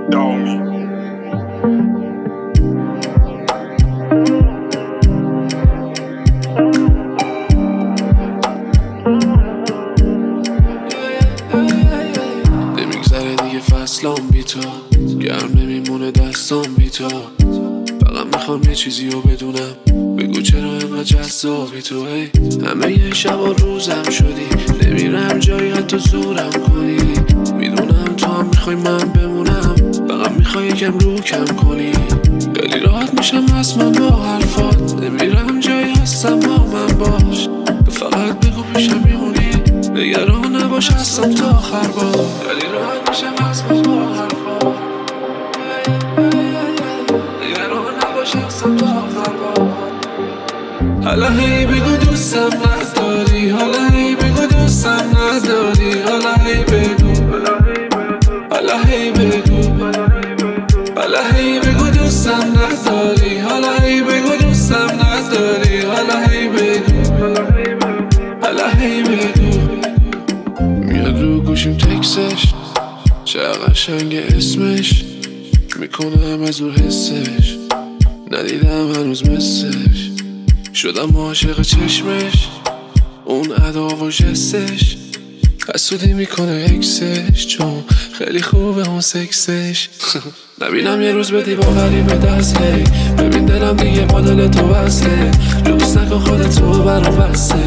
دامی. نمیگذره دیگه فصلام بی تو، گرم نمیمونه دستام بی تو. فقط میخوام یه چیزی رو بدونم، بگو چرا اینقدر جذابی تو. همه یه شب و روزم شدی، نمیرم جایی حتی زورم کنی. میدونم تو هم میخوای من بمونم، فقط میخوای یکم رو کم کنی. خیلی راحت میشم از من با حرفات، نمیرم جایی هستم با من باش. فقط بگو پیشم میمونی، نگران نباش هستم تا آخر با. خیلی راحت میشم از من با حرفات، نگران نباش هستم تا آخر با. حالا هی بگو دوستم نداری، حالا هی بگو دوستم نداری، حالا هی بگو، حالا هی بگو، حالا هی بگو دوستم نداری، حالا هی بگو دوستم نداری، حالا هی بگو، حالا هی بگو. میاد رو گوشیم تکسش، چه قشنگ اسمش، میکنم از اون حسش، ندیدم هنوز مثلش. شدم عاشق چشمش، اون ادا و جستش، حسودی میکنه اکسش، چون خیلی خوبه اون سکسش. نبینم یه روز بدی با غریبه دست، هی ببین دلم دیگه با دل تو بسته. لوس نکن خودتو برام بسته،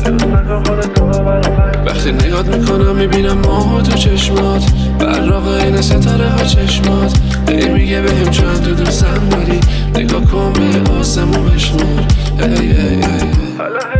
وقتی نگات میکنم میبینم ماه تو چشمات، براق این ستاره ها چشمات. هی میگه بهم چند تو دوستم داری، نگاه کن به آسمون بشمار. ای ای ای